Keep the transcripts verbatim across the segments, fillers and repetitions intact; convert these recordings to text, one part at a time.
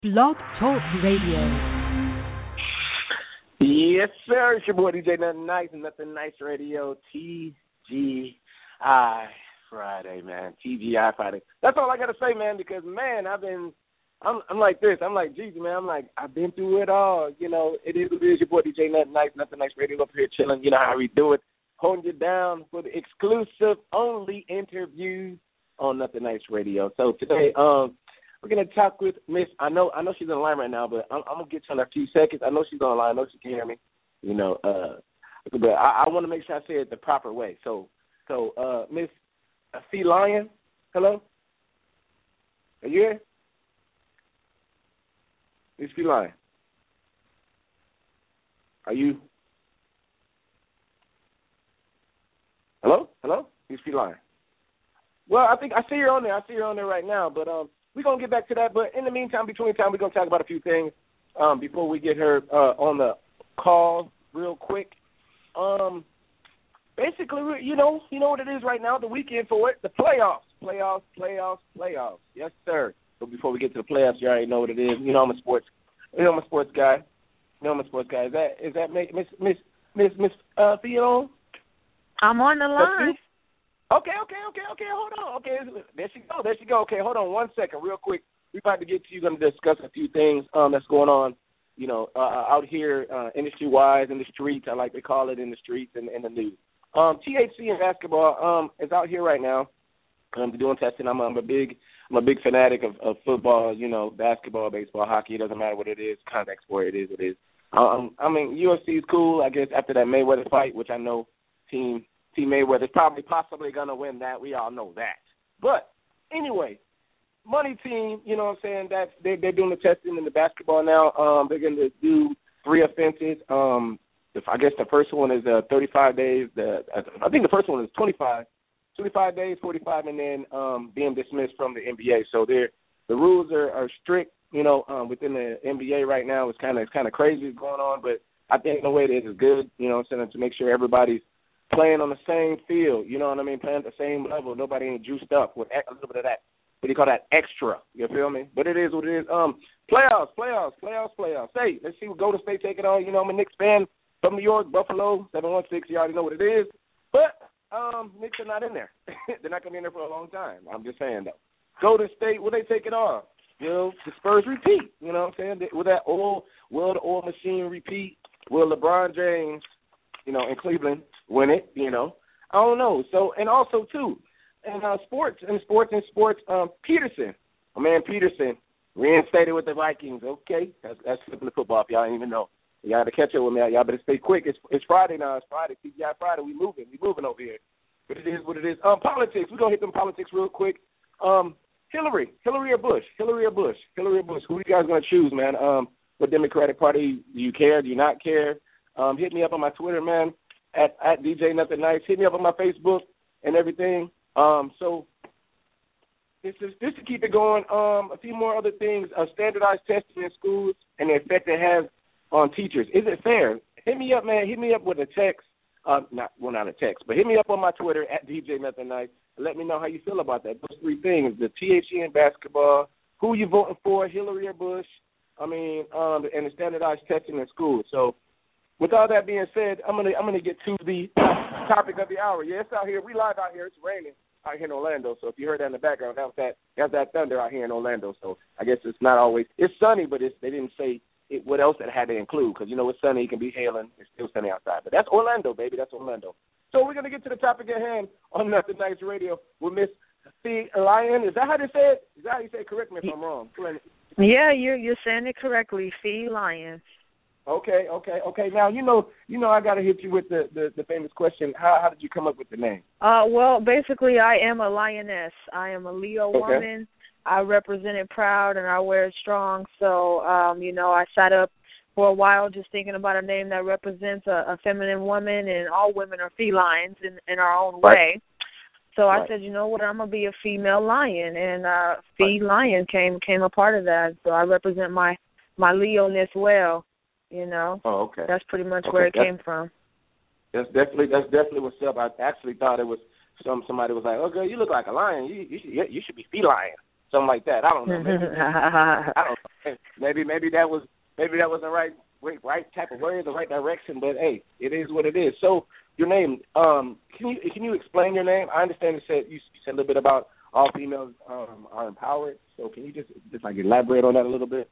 Blog Talk Radio. Yes, sir. It's your boy D J Nothing Nice and Nothing Nice Radio, T G I Friday, man. T G I Friday. That's all I got to say, man, because, man, I've been, I'm, I'm like this. I'm like, Jesus, man, I'm like, I've been through it all. You know, it is what it is. Your boy D J Nothing Nice, Nothing Nice Radio up here chilling. You know how we do it. Holding you down for the exclusive only interviews on Nothing Nice Radio. So today, um, we're gonna talk with Miss. I know, I know she's on the line right now, but I'm, I'm gonna get to her in a few seconds. I know she's on the line. I know she can hear me. You know, uh, but I, I want to make sure I say it the proper way. So, so uh, Miss Fee Lion, hello, are you here? Miss Fee Lion, are you? Hello, hello, Miss Fee Lion. Well, I think I see her on there. I see her on there right now, but um. We're going to get back to that, but in the meantime, between time, we're going to talk about a few things um, before we get her uh, on the call real quick. Um, basically, you know you know what it is right now, the weekend for it, the playoffs, playoffs, playoffs, playoffs. Yes, sir. But before we get to the playoffs, you already know what it is. You know I'm a sports, you know I'm a sports guy. You know I'm a sports guy. Is that is that Miss Miss Miss Miss uh, Theo? I'm on the line. Okay, okay, okay, okay, hold on. Okay, there she go, there she go. Okay, hold on one second real quick. We're about to get to you, going to discuss a few things um, that's going on, you know, uh, out here uh, industry-wise, in the streets, I like to call it, in the streets and in the news. Um, T H C in basketball um, is out here right now. Um, doing testing. I'm, I'm a big I'm a big fanatic of, of football, you know, basketball, baseball, hockey. It doesn't matter what it is. Contact sport, it is what it is. Um, I mean, U F C is cool, I guess, after that Mayweather fight, which I know team – Team Mayweather's probably possibly going to win that. We all know that. But anyway, money team, you know what I'm saying, that's, they're, they're doing the testing in the basketball now. Um, they're going to do three offenses. Um, if, I guess the first one is uh, thirty-five days. The, I think the first one is twenty-five, twenty-five days, forty-five, and then um, being dismissed from the N B A. So they're, the rules are, are strict, you know, um, within the N B A right now. It's kind of it's kind of crazy going on, but I think the way it is is good, you know what I'm saying, to make sure everybody's playing on the same field, you know what I mean, playing at the same level. Nobody ain't juiced up with a little bit of that, what do you call that, extra, you feel me? But it is what it is. Um, playoffs, playoffs, playoffs, playoffs. Hey, let's see what Golden State take it on. You know, I'm a Knicks fan from New York, Buffalo, seven one six, you already know what it is. But um, Knicks are not in there. They're not going to be in there for a long time. I'm just saying, though. Golden State, will they take it on? You know, the Spurs repeat, you know what I'm saying? Will that oil, will the oil machine repeat? Will LeBron James, you know, in Cleveland, win it, you know. I don't know. So, and also, too, in uh, sports, in sports, in sports, um, Peterson, my man Peterson, reinstated with the Vikings. Okay, that's, that's flipping the football if y'all didn't even know. You got to catch up with me. Y'all better stay quick. It's, it's Friday now. It's Friday. T G I Friday. We moving. We moving over here. But it is what it is. Um, politics. We're going to hit them politics real quick. Um, Hillary. Hillary or Bush? Hillary or Bush? Hillary or Bush? Who are you guys going to choose, man? Um, what Democratic Party do you care? Do you not care? Um, hit me up on my Twitter, man. At, at D J Nothing Nice. Hit me up on my Facebook and everything. Um, so this is just to keep it going. Um, a few more other things. Uh, standardized testing in schools and the effect it has on teachers. Is it fair? Hit me up, man. Hit me up with a text. Uh, not well, not a text, but hit me up on my Twitter at D J Nothing Nice. And let me know how you feel about that. Those three things: the T H E in basketball, who you voting for, Hillary or Bush. I mean, um, and the standardized testing in schools. So. With all that being said, I'm gonna I'm gonna get to the topic of the hour. Yeah, it's out here. We live out here. It's raining out here in Orlando. So if you heard that in the background, that was that that's that thunder out here in Orlando. So I guess it's not always it's sunny, but it's, they didn't say it, what else it had to include because you know it's sunny, it can be hailing, it's still sunny outside. But that's Orlando, baby. That's Orlando. So we're gonna get to the topic at hand on Nothing Nice Radio with Miss Fee Lion. Is that how they say it? Is that how you say it? Correct me if I'm wrong. Yeah, you're you're saying it correctly, Fee Lion. Okay, okay, okay. Now you know, you know, I got to hit you with the, the, the famous question. How how did you come up with the name? Uh, well, basically, I am a lioness. I am a Leo okay. woman. I represent it proud and I wear it strong. So, um, you know, I sat up for a while just thinking about a name that represents a, a feminine woman, and all women are felines in, in our own right. way. So right. I said, you know what, I'm gonna be a female lion, and uh, Fee right. Lion came came a part of that. So I represent my my Leo-ness well. You know, oh, okay. That's pretty much okay. where it that's, came from. That's definitely that's definitely what's up. I actually thought it was some somebody was like, "Oh, girl, you look like a lion. You you should you should be feline." something like that. I don't know. Maybe, I don't know. Maybe maybe that was maybe that was the right right type of words, the right direction. But hey, it is what it is. So your name, um, can you can you explain your name? I understand you said you said a little bit about all females um, are empowered. So can you just just like elaborate on that a little bit?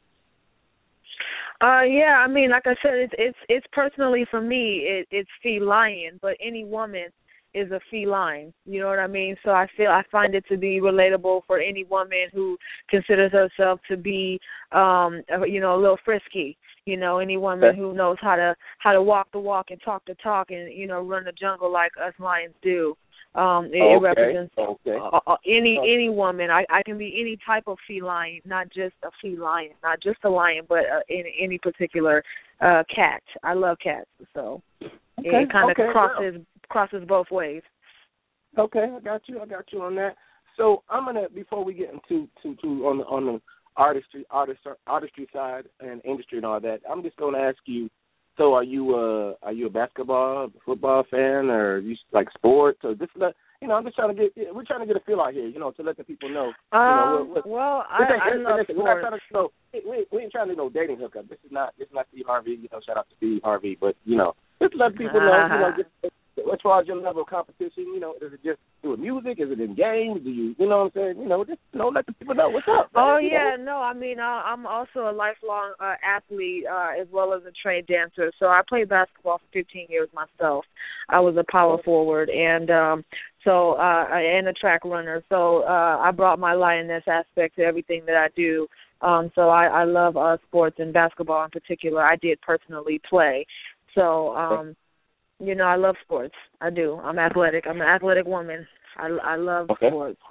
Uh, yeah, I mean, like I said, it's it's it's personally for me, it, it's feline, but any woman is a feline. You know what I mean? So I feel I find it to be relatable for any woman who considers herself to be, um, you know, a little frisky. You know, any woman who knows how to how to walk the walk and talk the talk and you know run the jungle like us lions do. Um, it, okay. it represents okay. uh, any any woman. I, I can be any type of feline, not just a feline, not just a lion, but uh, any any particular uh, cat. I love cats, so okay. it kind of okay. crosses well. crosses both ways. Okay, I got you. I got you on that. So I'm gonna before we get into to, to on the on the artistry artist artistry side and industry and all that, I'm just gonna ask you. So are you uh are you a basketball, football fan, or you like sports, or just let you know? I'm just trying to get we're trying to get a feel out here, you know, to let the people know. Um, you know, we're, we're, well, we're I, I love listen, sports. We're not trying to, you know, we, we ain't trying to do no dating hookup. This is not this is not Steve Harvey. You know, shout out to Steve Harvey, but you know, just let people know. You know, just, as far as your level of competition, you know, is it just doing music? Is it in games? Do you, you know what I'm saying? You know, just you know, let the people know what's up. Man. Oh you yeah, know? no, I mean, uh, I'm also a lifelong uh, athlete uh, as well as a trained dancer. So I played basketball for fifteen years myself. I was a power forward and um, so uh, and a track runner. So uh, I brought my lioness aspect to everything that I do. Um, so I, I love uh, sports and basketball in particular. I did personally play. So. Um, You know, I love sports. I do. I'm athletic. I'm an athletic woman. I, I love okay. sports.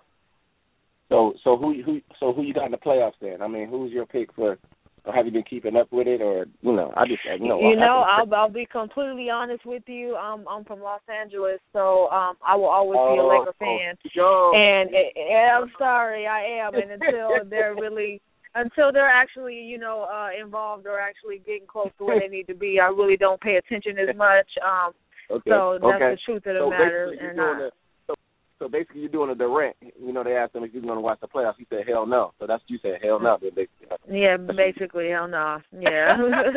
So, so who who so who you got in the playoffs then? I mean, who's your pick for? Or have you been keeping up with it, or you know? I just you know. You know, I, I'll I'll be completely honest with you. Um, I'm from Los Angeles, so um, I will always oh, be a Laker fan. Oh, and, and I'm sorry, I am. And until they're really. Until they're actually, you know, uh, involved or actually getting close to where they need to be, I really don't pay attention as much. Um, okay. So that's okay. the truth of the so matter. Basically and you're doing I, a, so, so basically, you're doing a Durant. You know, they asked him if he was going to watch the playoffs. He said, "Hell no." So that's you said, "Hell no." Then they, you know. Yeah, basically, hell no. Yeah.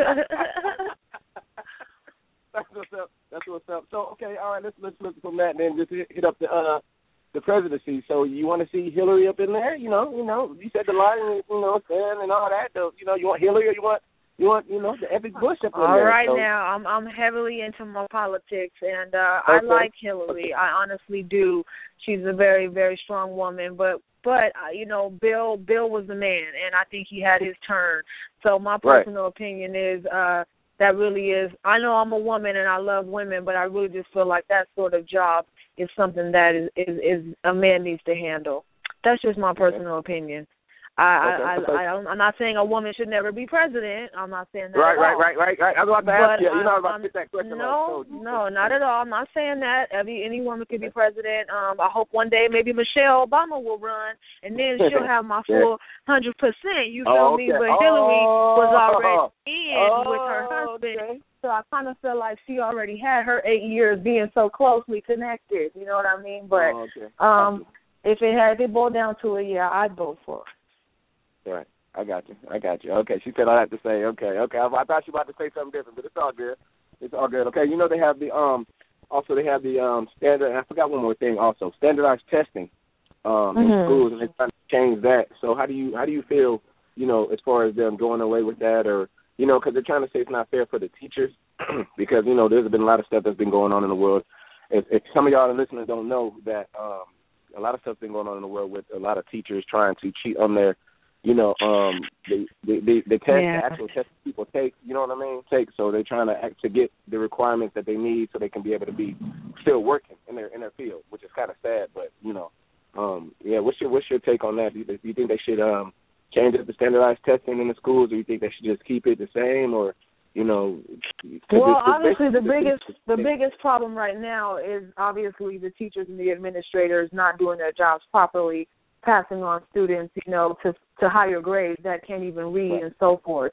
That's what's up. That's what's up. So okay, all right. Let's let's look from that and then just hit, hit up the. Uh, The presidency. So you want to see Hillary up in there? You know, you know. You said the line, you know, fan and all that. The, you know, you want Hillary or you want, you want, you know, the epic Bush up in all there. All right so. now, I'm I'm heavily into my politics, and uh, okay. I like Hillary. I honestly do. She's a very very strong woman, but but uh, you know, Bill Bill was the man, and I think he had his turn. So my personal right. opinion is. Uh, That really is, I know I'm a woman and I love women, but I really just feel like that sort of job is something that is, is, is a man needs to handle. That's just my personal okay. opinion. I, okay. I, I, I, I'm not saying a woman should never be president. I'm not saying that right, at right, all. right, right, right. I was about to ask but you. You know, I was about I'm, to get that question. No, no, not at all. I'm not saying that. Every, any woman could be president. Um, I hope one day maybe Michelle Obama will run, and then she'll have my full one hundred percent. You feel oh, okay. me? But oh, Hillary was already in oh, with her husband. Okay. So I kind of feel like she already had her eight years being so closely connected. You know what I mean? But oh, okay. um, if it had, if it boiled down to it, yeah, I'd vote for her. Right. I got you. I got you. Okay. She said I have to say, okay, okay. I, I thought she was about to say something different, but it's all good. It's all good. Okay. You know they have the um also they have the um standard. I forgot one more thing also. Standardized testing um mm-hmm. in schools, and they're trying to change that. So how do you how do you feel, you know, as far as them going away with that, or you know, because they're trying to say it's not fair for the teachers because you know there's been a lot of stuff that's been going on in the world. If, if some of y'all listeners don't know that um a lot of stuff's been going on in the world with a lot of teachers trying to cheat on their You know, um, the the the, the test, yeah. the actual test people take. You know what I mean? Take so they're trying to act, to get the requirements that they need so they can be able to be still working in their in their field, which is kind of sad. But you know, um, yeah. What's your what's your take on that? Do you, do you think they should um, change up the standardized testing in the schools, or do you think they should just keep it the same, or you know? Well, it's, it's obviously the biggest the yeah. biggest problem right now is obviously the teachers and the administrators not doing their jobs properly, passing on students, you know, to to higher grades that can't even read right. and so forth.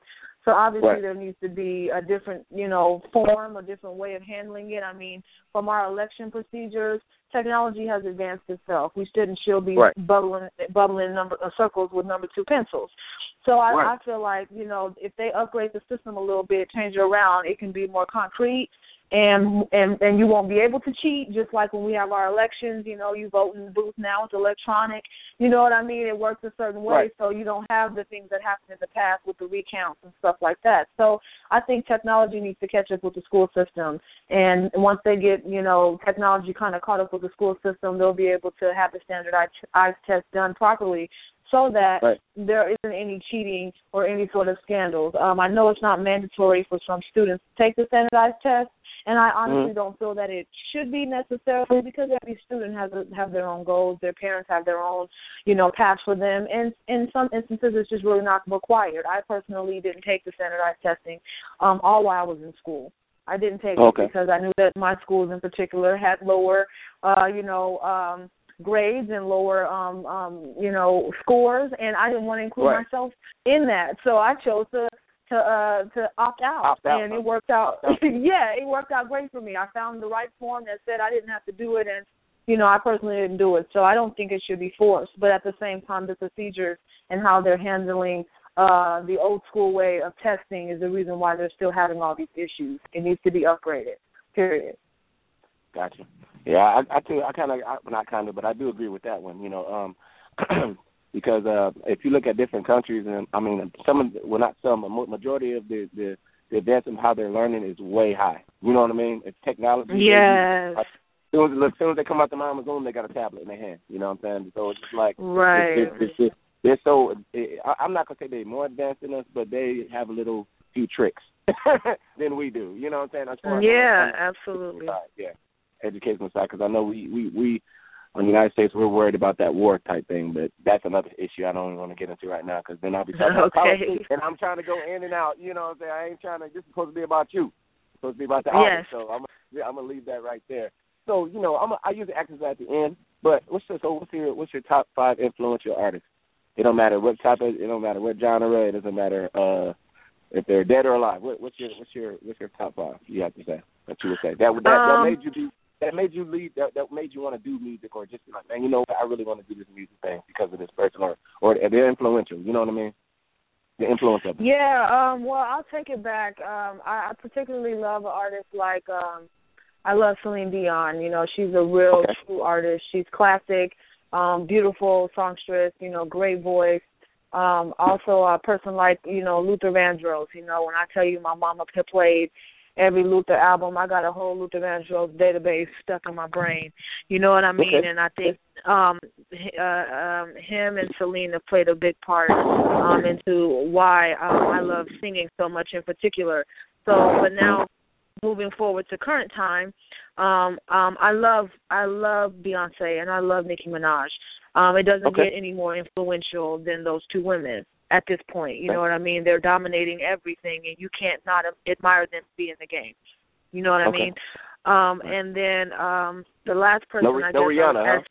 So obviously right. there needs to be a different, you know, form, a different way of handling it. I mean, from our election procedures, technology has advanced itself. We shouldn't still be right. bubbling, bubbling number uh, circles with number two pencils. So I, right. I feel like, you know, if they upgrade the system a little bit, change it around, it can be more concrete. And, and and you won't be able to cheat, just like when we have our elections, you know, you vote in the booth now, it's electronic. You know what I mean? It works a certain way, right. so you don't have the things that happened in the past with the recounts and stuff like that. So I think technology needs to catch up with the school system. And once they get, you know, technology kind of caught up with the school system, they'll be able to have the standardized eyes test done properly, so that right. there isn't any cheating or any sort of scandals. Um, I know it's not mandatory for some students to take the standardized test, and I honestly mm-hmm. don't feel that it should be necessarily, because every student has a, have their own goals. Their parents have their own, you know, paths for them. And in some instances, it's just really not required. I personally didn't take the standardized testing um, all while I was in school. I didn't take okay. it because I knew that my schools in particular had lower, uh, you know, um, grades and lower, um, um, you know, scores, and I didn't want to include right. myself in that. So I chose to to uh, to opt out, opt out and huh? it worked out. yeah, it worked out great for me. I found the right form that said I didn't have to do it, and you know, I personally didn't do it. So I don't think it should be forced. But at the same time, the procedures and how they're handling uh, the old school way of testing is the reason why they're still having all these issues. It needs to be upgraded. Period. Gotcha. Yeah, I, I too, I kind of, not kind of, but I do agree with that one. You know, um, because uh, if you look at different countries, and I mean, some of, the, well, not some, a majority of the, the the advance of how they're learning is way high. You know what I mean? It's technology. Yes. As soon as, as soon as they come out the mama's womb, they got a tablet in their hand. You know what I'm saying? So it's just like, right. It's, it's, it's, it's, they're so. It, I'm not gonna say they're more advanced than us, but they have a little few tricks than we do. You know what I'm saying? As far as yeah, on, on, absolutely. Side, yeah. Educational side, because I know we, we, we, in the United States, we're worried about that war type thing, but that's another issue I don't even want to get into right now, because then I'll be talking about okay. politics, and I'm trying to go in and out, you know what I'm saying? I ain't trying to, this is supposed to be about you. It's supposed to be about the audience, yes. so I'm, I'm going to leave that right there. So, you know, I'm a, I use the actors at the end, but what's your, so what's your, what's your top five influential artists? It don't matter what type of, it don't matter what genre, it doesn't matter uh, if they're dead or alive. What, what's your, what's your, what's your top five? You have to say, that you would say. That, that, um, that made you be, That made you lead. That, that made you want to do music, or just be like, man, you know what? I really want to do this music thing because of this person, or or they're influential. You know what I mean? The influence of them. Yeah. Um. Well, I'll take it back. Um. I, I particularly love an artist like um. I love Celine Dion. You know, she's a real okay. true artist. She's classic, um, beautiful songstress. You know, great voice. Um. Also, a person like you know Luther Vandross. You know, when I tell you my mama played every Luther album, I got a whole Luther Vandross database stuck in my brain. You know what I mean? Okay. And I think um, uh, um, him and Celine have played a big part um, into why um, I love singing so much in particular. So, but now moving forward to current time, um, um, I love I love Beyonce and I love Nicki Minaj. Um, it doesn't okay. get any more influential than those two women at this point. You okay. know what I mean? They're dominating everything, and you can't not admire them be in the game. You know what I okay. mean? Um, and then um, the last person no, I no guess Rihanna, huh?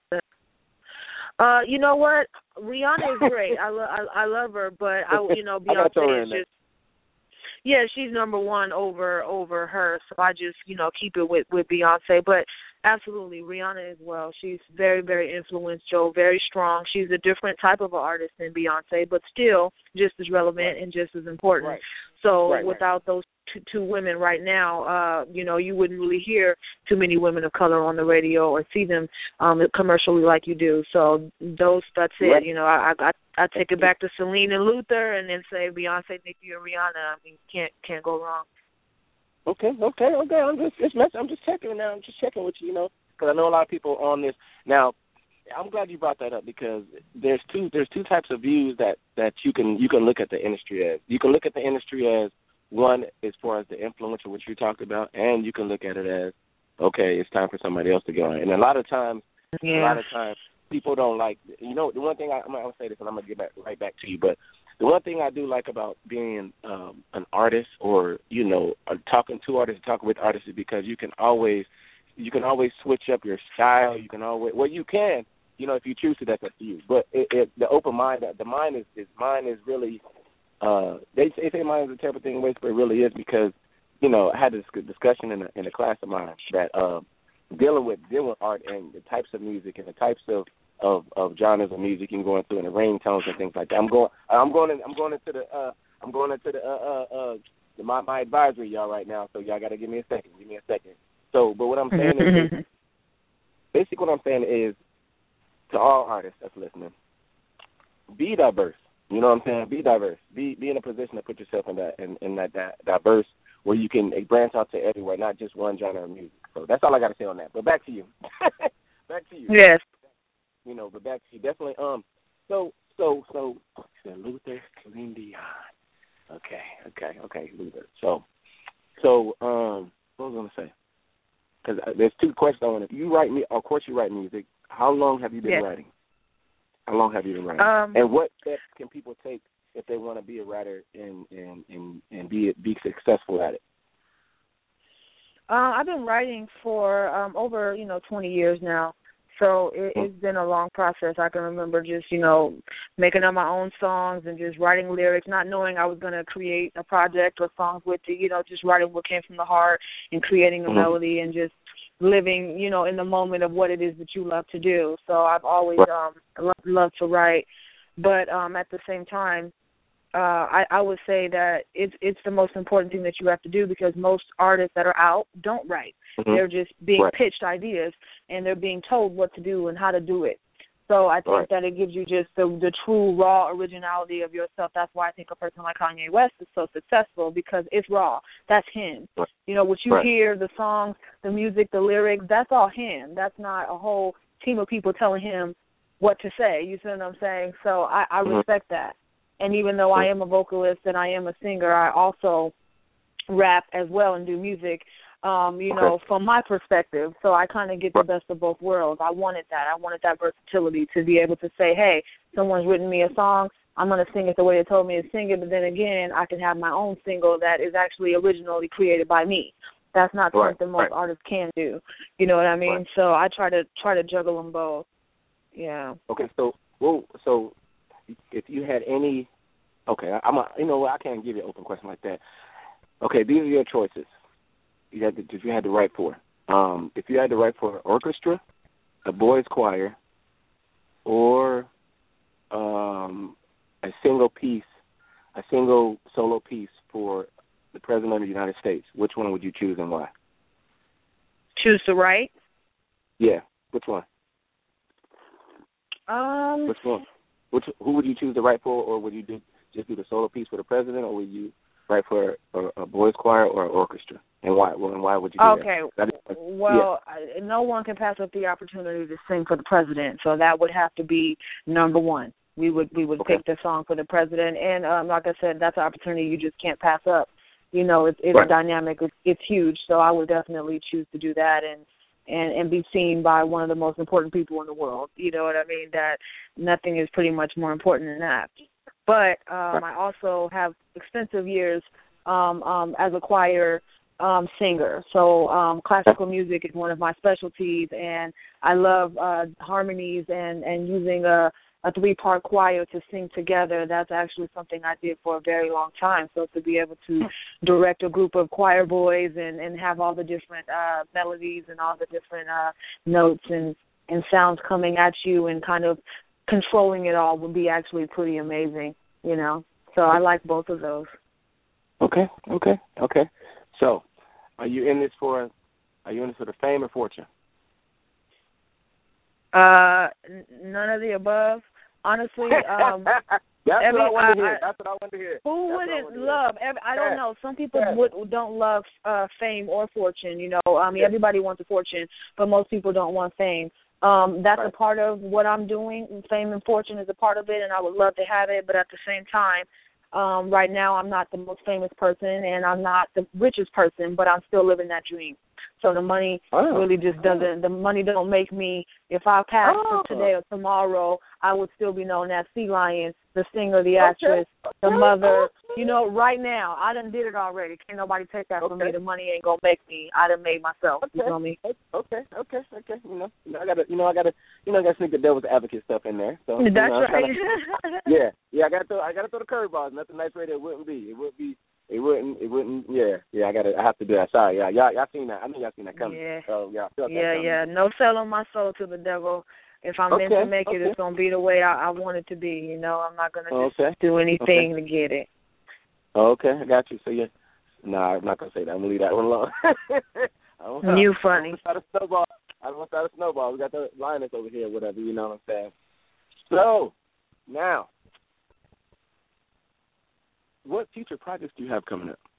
the, uh, you know what? Rihanna is great. I, lo- I I love her, but I you know Beyonce is just yeah, she's number one over over her. So I just you know keep it with with Beyonce, but. Absolutely, Rihanna as well. She's very, very influential, very strong. She's a different type of an artist than Beyonce, but still just as relevant right. and just as important. Right. So right, without right. those two, two women right now, uh, you know, you wouldn't really hear too many women of color on the radio or see them um, commercially like you do. So those, that's it. Right. You know, I, I I take it back to Celine and Luther, and then say Beyonce, Nicki, and Rihanna. I mean, can't can't go wrong. Okay, okay, okay. I'm just, just mess, I'm just checking now. I'm just checking with you, you know, because I know a lot of people on this. Now, I'm glad you brought that up because there's two there's two types of views that, that you can you can look at the industry as. You can look at the industry as one as far as the influential, which you talked about, and you can look at it as okay, it's time for somebody else to go in. And a lot of times, yeah. a lot of times people don't like. You know, the one thing I, I'm gonna say this, and I'm gonna get back right back to you, but. The one thing I do like about being um, an artist, or you know, talking to artists, talking with artists, is because you can always, you can always switch up your style. You can always, well, you can, you know, if you choose to. That's up to you. But it, it, the open mind, the mind is, is mind is really uh, they, they say mine is a terrible thing, but it really is because, you know, I had this discussion in a, in a class of mine that uh, dealing with dealing with art and the types of music and the types of, of, of genres of music you can go into and the ringtones and things like that. I'm going I'm going in, I'm going into the uh, I'm going into the uh, uh, uh, the, my, my advisory y'all right now, so y'all got to give me a second. Give me a second. So, but what I'm saying is, basically what I'm saying is, to all artists that's listening, be diverse. You know what I'm saying? Be diverse. Be be in a position to put yourself in that in, in that, that diverse where you can branch out to everywhere, not just one genre of music. So that's all I got to say on that. But back to you. back to you. Yes. You know, but back to you. Definitely. Um. So so so. Luther, Celine Dion. Okay. Okay. Okay. Luther. So so um. What was I gonna say? Because there's two questions I want to. You write me. Of course, you write music. How long have you been yes. writing? How long have you been writing? Um, and what steps can people take if they want to be a writer and and, and, and be be successful at it? Uh, I've been writing for um, over, you know, twenty years now. So it, mm-hmm. it's been a long process. I can remember just, you know, making up my own songs and just writing lyrics, not knowing I was going to create a project or songs with it, you know, just writing what came from the heart and creating a mm-hmm. melody and just living, you know, in the moment of what it is that you love to do. So I've always um, loved, loved to write. But um, at the same time, uh, I, I would say that it's it's the most important thing that you have to do because most artists that are out don't write. Mm-hmm. They're just being right. pitched ideas and they're being told what to do and how to do it. So I think right. that it gives you just the, the true raw originality of yourself. That's why I think a person like Kanye West is so successful because it's raw. That's him. Right. You know, what you right. hear, the songs, the music, the lyrics, that's all him. That's not a whole team of people telling him what to say. You see what I'm saying? So I, I mm-hmm. respect that. And even though I am a vocalist and I am a singer, I also rap as well and do music, um, you okay. know, from my perspective. So I kind of get the best of both worlds. I wanted that. I wanted that versatility to be able to say, hey, someone's written me a song, I'm going to sing it the way they told me to sing it, but then again, I can have my own single that is actually originally created by me. That's not right. something most right. artists can do. You know what I mean? Right. So I try to try to juggle them both. Yeah. Okay, so well, so if you had any, okay, I'm a, you know what, I can't give you an open question like that. Okay, these are your choices. You had to, if you had to write for. Um, if you had to write for an orchestra, a boys' choir, or um, a single piece, a single solo piece for the President of the United States, which one would you choose and why? Choose to write? Yeah, which one? Um, which one? Which who would you choose to write for, or would you do, just do the solo piece for the president, or would you write for a, a boys' choir or an orchestra, and why? Well, and why would you do okay. that? Okay. Well, yeah. I, no one can pass up the opportunity to sing for the president, so that would have to be number one. We would we would okay. pick the song for the president, and um, like I said, that's an opportunity you just can't pass up. You know, it's it's right. dynamic, it's, it's huge. So I would definitely choose to do that, and. And, and be seen by one of the most important people in the world. You know what I mean? That nothing is pretty much more important than that. But um, I also have extensive years um, um, as a choir um, singer. So um, classical music is one of my specialties, and I love uh, harmonies and, and using a, a three-part choir to sing together. That's actually something I did for a very long time. So to be able to direct a group of choir boys and, and have all the different uh, melodies and all the different uh, notes and, and sounds coming at you and kind of controlling it all would be actually pretty amazing, you know. So I like both of those. Okay, okay, okay. So are you in this for, are you in this for the fame or fortune? Uh, n- none of the above. Honestly, um, that's every, what I want to I, hear. That's what I want to hear. Who That's wouldn't love? Every, I don't yeah. know. Some people yeah. would don't love uh, fame or fortune. You know, I mean, yeah. everybody wants a fortune, but most people don't want fame. Um, that's right. a part of what I'm doing. Fame and fortune is a part of it, and I would love to have it. But at the same time, um, right now I'm not the most famous person, and I'm not the richest person, but I'm still living that dream. So the money oh. really just doesn't, the money don't make me, if I pass oh. today or tomorrow, I would still be known as Sea Lion, the singer, the actress, okay. the mother. You know, right now, I done did it already. Can't nobody take that okay. from me. The money ain't going to make me. I done made myself. Okay. You feel me? Okay, okay, okay. You know, you know, I gotta, you know, I gotta, you know, I gotta sneak the devil's advocate stuff in there. So That's you know, right. Gotta, yeah, yeah. I gotta throw, I gotta throw the curveballs. Nothing nice radio it wouldn't be. It would be. It wouldn't. It wouldn't. Yeah, yeah. I gotta. I have to do that. Sorry. Yeah, y'all. Y'all seen that. I know y'all seen that coming. Yeah. So yeah. I felt yeah, that yeah. No selling my soul to the devil. If I'm okay, meant to make okay. it, it's gonna be the way I, I want it to be. You know, I'm not gonna just okay. do anything okay. to get it. Okay, I got you. So yeah. No, nah, I'm not gonna say that. I'm gonna leave that one alone. I don't, You funny. I don't want to start a snowball. I don't want to start a snowball. We got the Linus over here, whatever. You know what I'm saying? So now, what future projects do you have coming up?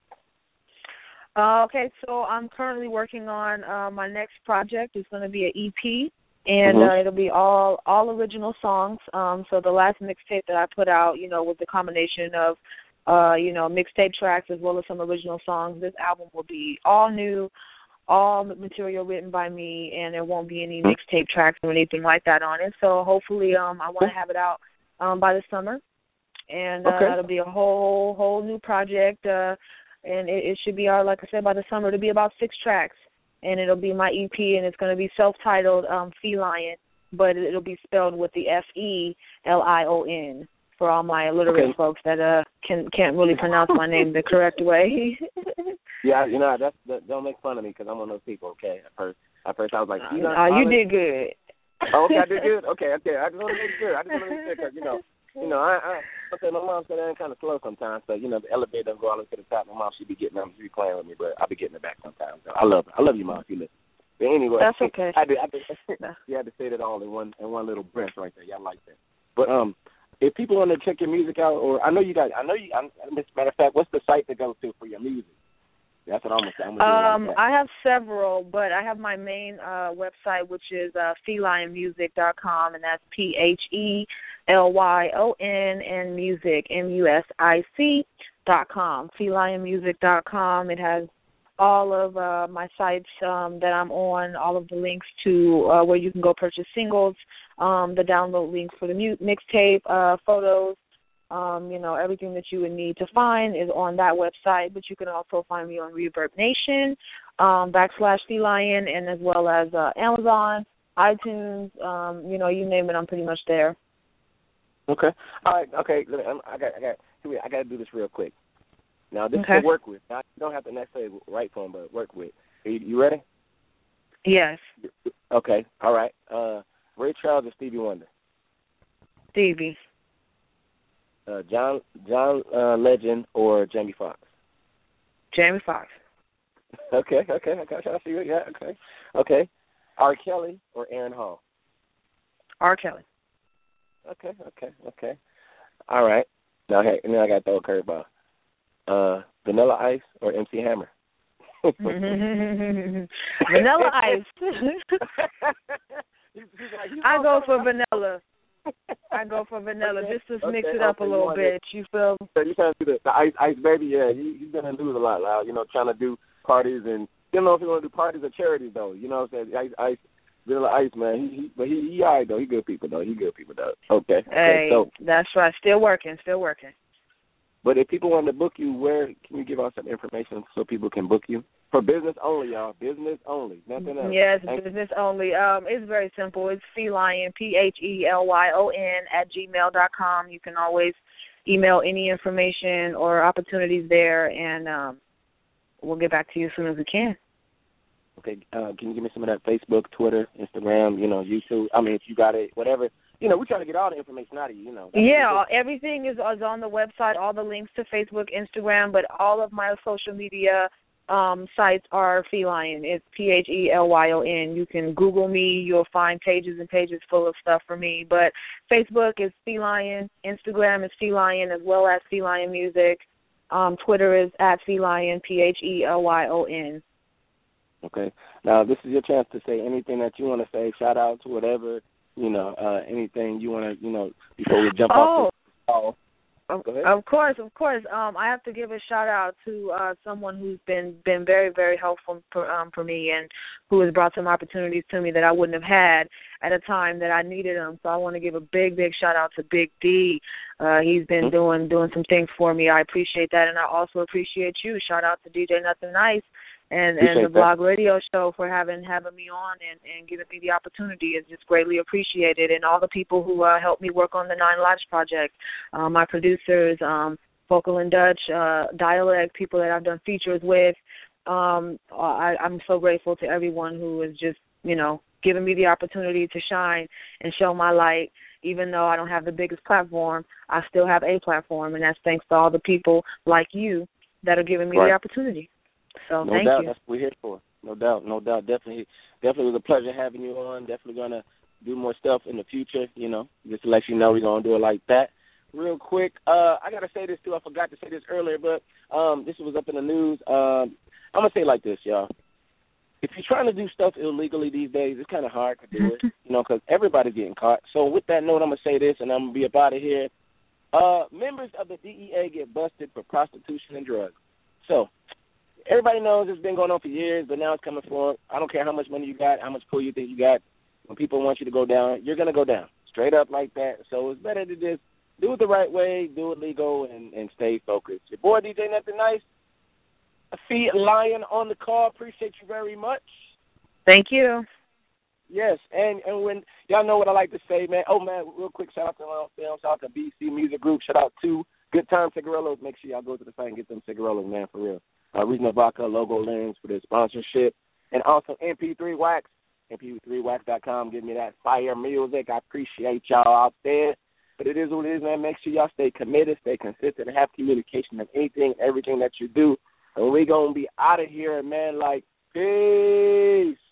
Uh, okay, so I'm currently working on uh, my next project. It's going to be an E P, and mm-hmm. uh, it'll be all all original songs. Um, so the last mixtape that I put out, you know, was a combination of, uh, you know, mixtape tracks as well as some original songs. This album will be all new, all material written by me, and there won't be any mixtape tracks or anything like that on it. So hopefully, um, I want to have it out um, by the summer, and uh, okay. that'll be a whole whole new project. Uh, And it, it should be, our, like I said, by the summer, it'll be about six tracks. And it'll be my E P, and it's going to be self-titled um, Feline, but it'll be spelled with the F E L I O N for all my illiterate okay. folks that uh can, can't really pronounce my name the correct way. yeah, you know, that's, that, don't make fun of me because I'm one of those people, okay? At first, at first I was like, you know. Uh, you did good. Oh, okay, I did good? Okay, okay. I just want to make sure. I just want to make sure because, you know, You know, I, I, okay, my mom said I'm kind of slow sometimes, so, you know, the elevator doesn't go all the way to the top. My mom, she be getting them, she be playing with me, but I'll be getting it back sometimes. So I love her. I love you, Mom, if you listen. But anyway. That's okay. I did, I did, you had to say that all in one in one little breath right there. Y'all like that. But um, if people want to check your music out, or I know you guys, I know you, I'm, matter of fact, what's the site to go to for your music? That's what I'm going to say. I'm gonna um, like I have several, but I have my main uh, website, which is uh, feline music dot com, and that's P H E L Y O N and music, M U S I C dot com, feline music dot com. It has all of uh, my sites um, that I'm on, all of the links to uh, where you can go purchase singles, um, the download links for the mu- mixtape, uh, photos, Um, you know, everything that you would need to find is on that website, but you can also find me on Reverb Nation, um, backslash Feline, and as well as uh, Amazon, iTunes, um, you know, you name it, I'm pretty much there. Okay. All right. Okay. Look, I'm, I got, I got, I got to do this real quick. Now, this okay. is to work with. Now, you don't have to necessarily write for them, but work with. Are you, you ready? Yes. Okay. All right. Uh, Ray Charles or Stevie Wonder? Stevie. Uh, John John uh, Legend or Jamie Foxx? Jamie Foxx. Okay, okay, okay. I see it. Yeah, okay, okay. R. Kelly or Aaron Hall? R. Kelly. Okay, okay, okay. All right. Now, hey, now I got to throw a curveball. Uh, Vanilla Ice or M C Hammer? Vanilla Ice. he's, he's like, he's I go for vanilla. I go for vanilla okay. just to okay. mix it up okay. a little bit. You feel? So you trying to do the, the ice, ice baby? Yeah, you, you've been in the news a lot, Lyle. You know, trying to do parties and you don't know if you want to do parties or charities though. You know what I'm saying? Ice, ice, Vanilla Ice, man. He, he but he, he all right though. He good people though. He good people though. Okay. Hey, okay, so that's right. Still working. Still working. But if people want to book you, where can you give out some information so people can book you? For business only, y'all. Business only. Nothing else. Yes, Thank business only. Um, it's very simple. It's Feline, P H E L Y O N, at gmail dot com. You can always email any information or opportunities there, and um, we'll get back to you as soon as we can. Okay. Uh, can you give me some of that Facebook, Twitter, Instagram, you know, YouTube? I mean, if you got it, whatever. You know, we're trying to get all the information out of you, you know. That's yeah, everything is, is on the website, all the links to Facebook, Instagram, but all of my social media um, sites are Feline. It's P H E L Y O N. You can Google me. You'll find pages and pages full of stuff for me. But Facebook is Feline. Instagram is Feline, as well as Feline Music. Um, Twitter is at Feline, P H E L Y O N. Okay. Now, this is your chance to say anything that you want to say, shout out to whatever, you know, uh, anything you want to, you know, before we jump oh. off the call. Of, Go ahead. of course, of course. Um, I have to give a shout out to uh, someone who's been been very, very helpful for um, for me, and who has brought some opportunities to me that I wouldn't have had at a time that I needed them. So I want to give a big, big shout out to Big D. Uh, he's been mm-hmm. doing doing some things for me. I appreciate that, and I also appreciate you. Shout out to D J Nothing Nice and, and the Blog Radio Show for having having me on and, and giving me the opportunity. It's just greatly appreciated. And all the people who uh, helped me work on the Nine Lives Project, uh, my producers, um, Vocal and Dutch, uh, Dialect, people that I've done features with. Um, I, I'm so grateful to everyone who is just, you know, giving me the opportunity to shine and show my light. Even though I don't have the biggest platform, I still have a platform, and that's thanks to all the people like you that are giving me right. the opportunity. So no thank doubt, you. that's what we're here for. No doubt, no doubt. Definitely, definitely was a pleasure having you on. Definitely gonna do more stuff in the future. You know, just to let you know, we're gonna do it like that. Real quick, uh, I gotta say this too. I forgot to say this earlier, but um, this was up in the news. Um, I'm gonna say it like this, y'all. If you're trying to do stuff illegally these days, it's kind of hard to do it, you know, because everybody's getting caught. So with that note, I'm gonna say this, and I'm gonna be up out of here. Uh, members of the D E A get busted for prostitution and drugs. So. Everybody knows it's been going on for years, but now it's coming for them. I don't care how much money you got, how much pull you think you got. When people want you to go down, you're going to go down, straight up like that. So it's better to just do it the right way, do it legal, and, and stay focused. Your boy, D J Nothing Nice, a Feed Lion on the call. Appreciate you very much. Thank you. Yes, and, and when y'all know what I like to say, man. Oh, man, real quick, shout out to Long Film, shout out to B C Music Group, shout out to Good Time Cigarillos. Make sure y'all go to the site and get them cigarillos, man, for real. Uh, Regional Vodka, Logo Lens for their sponsorship. And also M P three Wax, M P three wax dot com. Give me that fire music. I appreciate y'all out there. But it is what it is, man. Make sure y'all stay committed, stay consistent, and have communication in anything, everything that you do. And we're going to be out of here, man, like, peace.